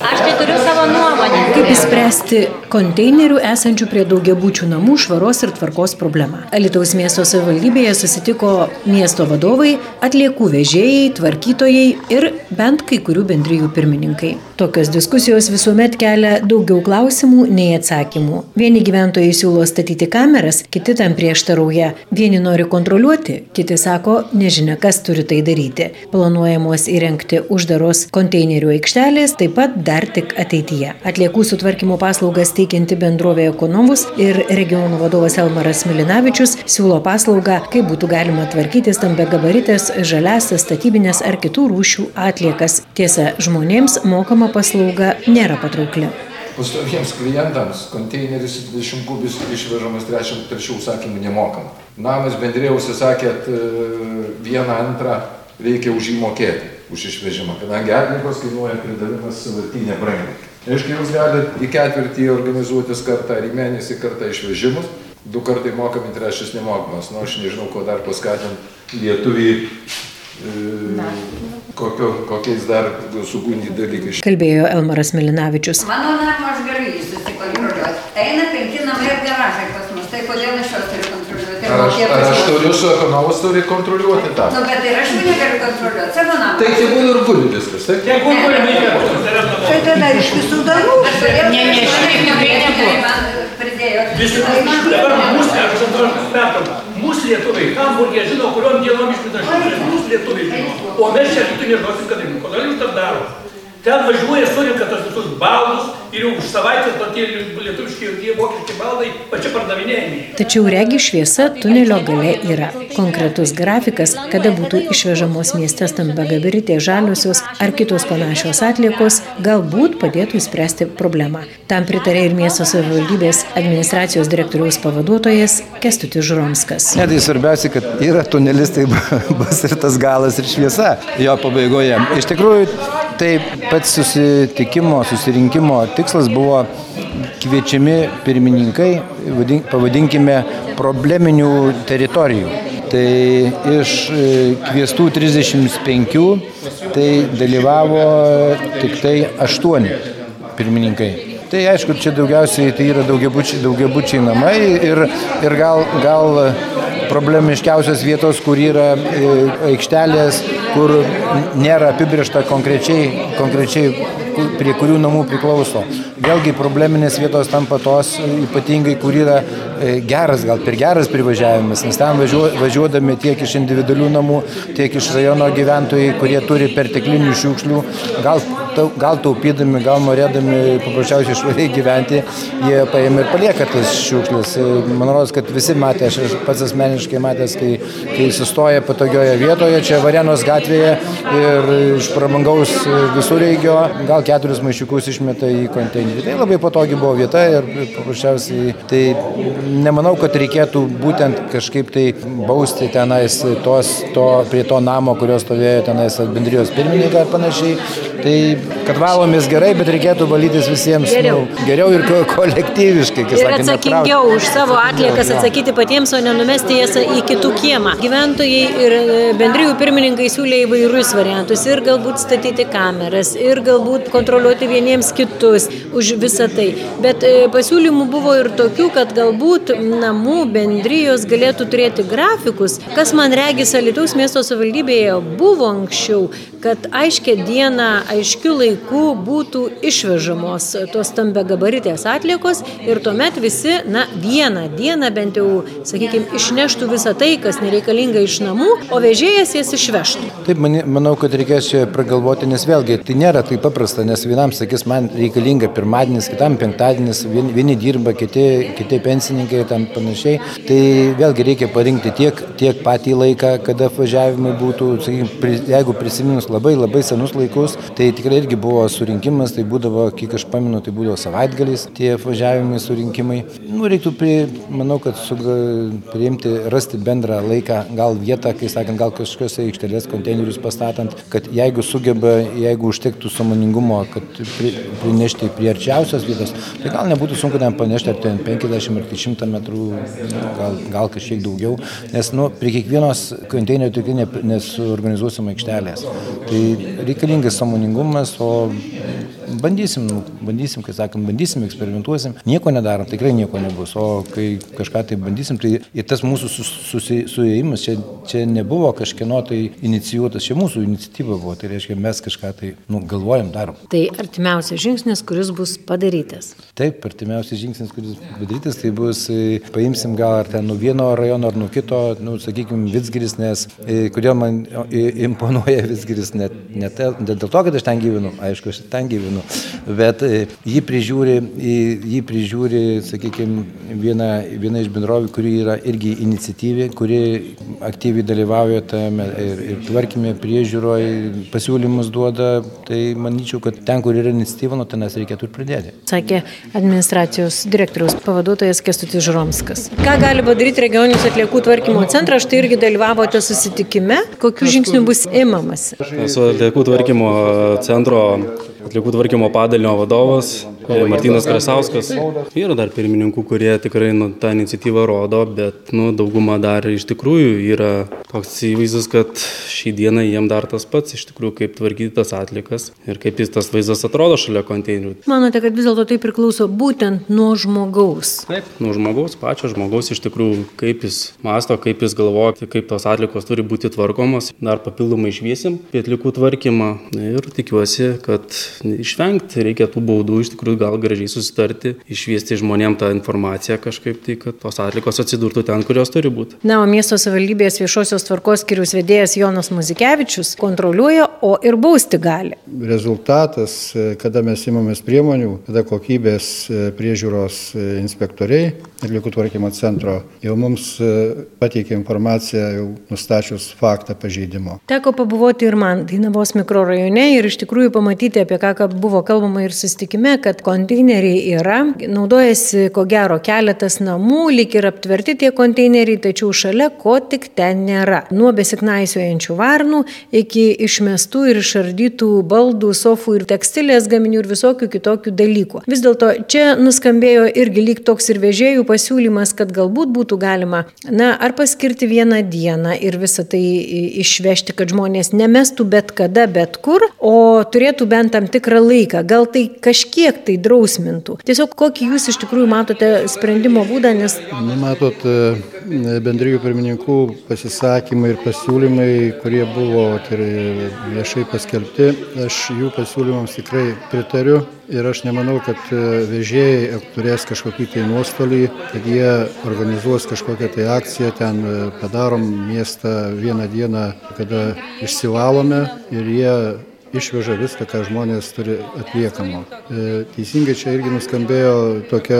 Aš tai turiu savo nuomonę. Kaip išspręsti konteinerių esančių prie daugiabučių namų švaros ir tvarkos problemą? Alytaus miesto savivaldybėje susitiko miesto vadovai, atliekų vežėjai, tvarkytojai ir bent kai kurių bendrijų pirmininkai. Tokios diskusijos visuomet kelia daugiau klausimų nei atsakymų. Vieni gyventojai siūlo statyti kameras, kiti tam prieštarauja. Vieni nori kontroliuoti, kiti sako, nežinia, kas turi tai daryti. Planuojamos įrengti uždaros konteinerių aikštelės, taip pat dar tik ateityje. Atliekų sutvarkymo paslaugas teikianti bendrovė Ekonomus ir regionų vadovas Elmaras Milinavičius siūlo paslaugą, kaip būtų galima tvarkyti stambiagabaritės, žaliasias, statybinės ar kitų rūšių atliekas. Tiesa, žmonėms mokama paslauga nėra patraukli. Pastoviems klientams konteineris 20 kubis išvežamas trečių užsakymų nemokama. Namas bendrėje užsisakėt vieną antrą, reikia už jį mokėti, už išvežimą, kadangi atliekos kainuoja pridavimas sąvartyne brangiai. Aišku, jūs galite į ketvirtį organizuotis kartą ar į mėnesį kartą išvežimus, 2 kartai mokami, 3 nemokamas. Nu, aš nežinau, ko dar paskatinti lietuvį. Kokiais dar sugundyti dalykai. Kalbėjo Elmaras Milinavičius. Mano namą aš galiu jį susikontroliuoti. Eina 5 namai ir garažai pas mus, tai kodėl aš juos turiu kontroliuoti? Ar aš turiu su Ekonomus turi kontroliuoti tą? Nu, bet ir aš jų negaliu kontroliuoti, savo namą. Tai tegul ir guli viskas, taip? Tai tada iš visų darbų. Mūsų lietuviai, Hamburgė žino, kuriuom dienom išmeta šiukšlės, mūsų lietuviai žino. O mes čia kitų nežinosim, kad taip. Kodėl jūs taip daro? Ten važiuoja, surinka tos visus baldus ir jau už savaitę tokie lietuviški ir vokiški baldai pačia pardavinėjami. Tačiau regi šviesa tunelio gale yra. Konkretus grafikas, kada būtų išvežamos mieste stambiagabaritės žaliosios ar kitos panašios atliekos, galbūt padėtų išspręsti problemą. Tam pritarė ir miesto savivaldybės administracijos direktoriaus pavaduotojas Kęstutis Žuromskas. Ne, tai svarbiausia, kad yra tunelis, tai bus ir tas galas ir šviesa jo pabaigoje. Iš tikrųjų, tai pats susirinkimo tikslas buvo kviečiami pirmininkai, pavadinkime, probleminių teritorijų. Tai iš kviestų 35, tai dalyvavo tik tai 8 pirmininkai. Tai aišku, čia daugiausiai tai yra daugiabučiai namai ir gal problemiškiausios vietos, kur yra aikštelės, kur nėra apibrėžta konkrečiai prie kurių namų priklauso. Vėlgi probleminės vietos tampa tos ypatingai, kur yra gal per geras privažiavimas, nes ten važiuodami tiek iš individualių namų, tiek iš rajono gyventojai, kurie turi perteklinių šiukšlių, gal taupydami, gal norėdami paprasčiausiai švariai gyventi, jie paėmė ir palieka tas šiukšles. Man rodos, kad visi matė, aš pats asmeniškai matęs, kai sustoja patogioje vietoje, čia Varėnos gatvėje ir iš prabangaus visureigio gal 4 maišiukus išmeta į konteinerį. Tai labai patogi buvo vieta ir paprasčiausiai tai nemanau, kad reikėtų būtent kažkaip tai bausti tenais prie to namo, kurios stovėjo tenais bendrijos pirmininką ar panašiai. Tai kad valomės gerai, bet reikėtų valytis visiems geriau ir kolektyviškai. Ir atsakingiau už savo atliekas atsakyti patiems, o nenumesti jas į kitų kiemą. Gyventojai ir bendrijų pirmininkai siūlė įvairius variantus ir galbūt statyti kameras, ir galbūt kontroliuoti vieniems kitus už visą tai. Bet pasiūlymų buvo ir tokių, kad galbūt namų bendrijos galėtų turėti grafikus, kas man regis Alytaus miesto savivaldybėje buvo anksčiau, kad aiškia diena, aiškiu laiku būtų išvežamos tos stambiagabaritės atliekos ir tuomet visi, vieną dieną bent jau, sakykime, išneštų visą tai, kas nereikalinga iš namų, o vežėjas jas išvežtų. Taip, manau, kad reikės čia pragalvoti, nes vėlgi tai nėra taip paprasta, nes vienam sakys, man reikalinga pirmadienis, kitam penktadienis, vieni dirba, kiti pensininkai ir tam panašiai. Tai vėlgi reikia parinkti tiek patį laiką, kada važiavimai būtų, sakykime, jeigu prisiminus labai senus laikus, tai tikrai irgi buvo surinkimas, tai būdavo, kiek aš pamenu, tai būdavo savaitgaliais tie važiavimai, surinkimai. Reiktų, manau, kad priimti, rasti bendrą laiką, gal vietą, kai sakant, gal kažkokios aikštelės konteinerius pastatant, kad jeigu užtektų sąmoningumo, kad prinešti prie arčiausios vietos, tai gal nebūtų sunku ten panešti ar ten 50 ar 100 metrų, gal kažkiek daugiau, nes prie kiekvienos konteinerių tikrai nesuorganizuosim aikštelės. Tai reikalingas sąmoningumas, o bandysim, kai sakom, bandysim, eksperimentuosim, nieko nedarom, tikrai nieko nebus, o kai kažką tai bandysim, tai ir tas mūsų suėjimas čia nebuvo kažkieno tai inicijuotas, čia mūsų iniciatyva buvo, tai reiškia, mes kažką tai galvojam, darom. Tai artimiausias žingsnis, kuris bus padarytas. Taip, artimiausias žingsnis, kuris padarytas, tai bus, paimsim gal ar ten nuo vieno rajono, ar nuo kito, sakykime, Vidzgiris, nes kodėl man imponuoja Vidzgiris, ne dėl to, kad aš ten gyvenu, aišku, aš ten gyvenu, bet jį prižiūri, sakykime, viena iš bendrovių, kuri yra irgi iniciatyvi, kuri aktyviai dalyvauja tame ir tvarkime, priežiūroje, pasiūlymus duoda, tai manyčiau, kad ten, kur yra iniciatyva, ten mes reikėtų ir pridėti. Sakė administracijos direktoriaus pavaduotojas Kęstutis Žuromskas. Ką gali padaryti regioninis atliekų tvarkymo centras? Štai irgi dalyvavote susitikime. Kokių žingsnių bus imamasi? Esu atliekų tvarkymo centro atliekų tvarkymo padalinio vadovas Martynas Krasauskas. Yra dar pirmininkų, kurie tikrai tą iniciatyvą rodo, bet dauguma dar iš tikrųjų yra toks įvaizdis, kad šį dieną jiem dar tas pats, iš tikrųjų, kaip tvarkyti tas atliekas ir kaip tas vaizdas atrodo šalia konteinerių. Manote, kad vis dėlto tai priklauso būtent nuo žmogaus? Taip, nuo žmogaus, pačio žmogaus iš tikrųjų, kaip jis masto, kaip jis galvoja, kaip tos atliekos turi būti tvarkomos. Dar papildomai išviesim apie atliekų tvarkymą ir tikiuosi, kad išvengti reikia tų baudų, iš tikrųjų gal gražiai susitarti, išviesti žmonėm tą informaciją kažkaip tai, kad tos atliekos atsidurtų ten, kurios turi būti. Na, o miesto savivaldybės viešosios tvarkos skyriaus vedėjas Jonas Muzikevičius kontroliuoja, o ir bausti gali. Rezultatas, kada mes imamės priemonių, kada kokybės priežiūros inspektoriai atliekų tvarkymo centro jau mums pateikė informaciją, jau nustačius faktą pažeidimo. Teko pabuvoti ir man Dainavos mikrorajone ir iš tikrųjų pamatyti, apie ką buvo kalbama ir susitikime, kad konteineriai yra, naudojasi ko gero keletas namų, lyg ir aptverti tie konteineriai, tačiau šalia ko tik ten nėra. Nuo besiknaisiojančių varnų iki išmestų ir išardytų baldų, sofų ir tekstilės gaminių ir visokių kitokių dalykų. Vis dėlto čia nuskambėjo irgi lyg toks ir vežėjų pasiūlymas, kad galbūt būtų galima, ar paskirti vieną dieną ir visą tai išvežti, kad žmonės nemestų bet kada, bet kur, o turėtų bent tam tikrą laiką. Gal tai kažkiek tai drausmintų. Tiesiog kokį jūs iš tikrųjų matote sprendimo būdą, nes... Matot, bendrijų pirmininkų pasisakymai ir pasiūlymai, kurie buvo viešai paskelbti, aš jų pasiūlymams tikrai pritariu ir aš nemanau, kad vežėjai turės kažkokį tai nuostolį, kad jie organizuos kažkokią tai akciją, ten padarom miestą vieną dieną, kada išsivalome ir jie išveža viską, ką žmonės turi atliekamo. Teisingai čia irgi nuskambėjo tokia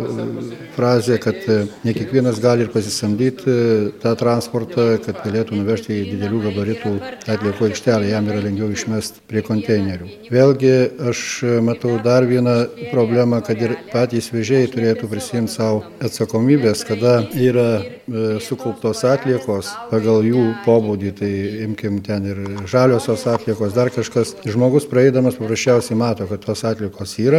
frazė, kad ne kiekvienas gali ir pasisamdyti tą transportą, kad galėtų nuvežti į didelių gabaritų atliekų aikštelę, jam yra lengviau išmesti prie konteinerių. Vėlgi aš matau dar vieną problemą, kad ir patys vežėjai turėtų prisiimti savo atsakomybės, kada yra sukauptos atliekos pagal jų pobūdį, tai imkim ten ir žaliosios atliekos, dar kažkas. Žmogus praeidamas paprasčiausiai mato, kad tos atliekos yra,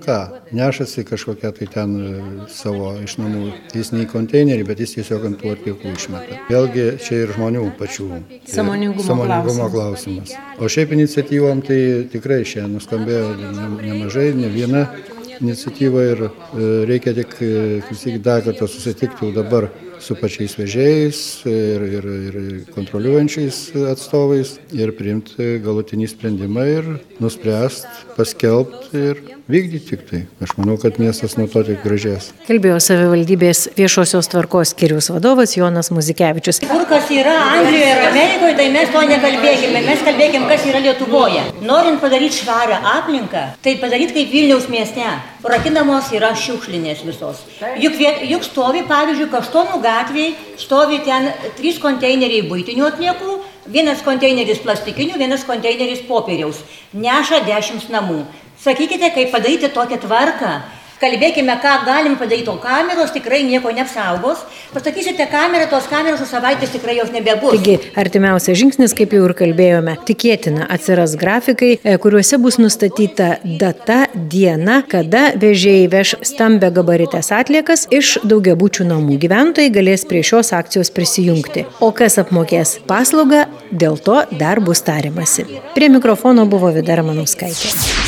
nešasi kažkokią tai ten savo iš namų, jis ne į konteinerį, bet jis tiesiog ant tų atliekų išmeta. Vėlgi čia ir žmonių pačių sąmoningumo klausimas. O šiaip iniciatyvom tai tikrai šiandien nuskambėjo nemažai, ne viena iniciatyva ir reikia tik dar kartą susitikti jau dabar su pačiais vežėjais ir kontroliuojančiais atstovais ir priimti galutinį sprendimą ir nuspręsti, paskelbti ir vykdyti tik tai. Aš manau, kad miestas nuo to tik gražės. Kalbėjo savivaldybės viešosios tvarkos skyriaus vadovas Jonas Muzikevičius. Kur kas yra Anglijoje ir Amerikoje, tai mes to nekalbėkime. Mes kalbėkime, kas yra Lietuvoje. Norint padaryti švarę aplinką, tai padaryti kaip Vilniaus mieste. Rakinamos yra šiukšlinės visos. Juk stovi, pavyzdžiui, Kaštonų gatvėje, stovi ten 3 konteineriai buitinių atliekų, vienas konteineris plastikinių, vienas konteineris popieriaus. Neša 10 namų. Sakykite, kaip padaryti tokią tvarką. Kalbėkime, ką galim padaryti, o kameros tikrai nieko neapsaugos. Pasakysite kamerą, tos kameros už savaitės tikrai jos nebebus. Taigi, artimiausias žingsnis, kaip jau ir kalbėjome, tikėtina atsiras grafikai, kuriuose bus nustatyta data, diena, kada vežėjai veš stambę gabaritės atliekas iš daugiabučių namų. Gyventojai galės prie šios akcijos prisijungti. O kas apmokės paslaugą, dėl to dar bus tariamasi. Prie mikrofono buvo Vida Ramanauskaitė.